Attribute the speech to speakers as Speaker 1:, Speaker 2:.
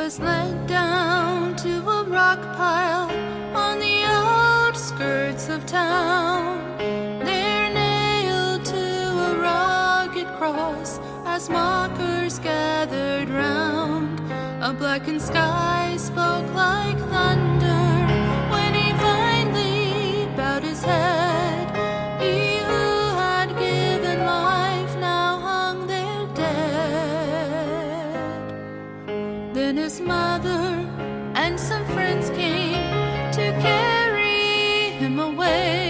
Speaker 1: was led down to a rock pile on the outskirts of town. There nailed to a rugged cross as mockers gathered round. A blackened sky spoke like thunder when he finally bowed his head. He who had given life now hung there dead. Then his mother and some friends came to carry him away.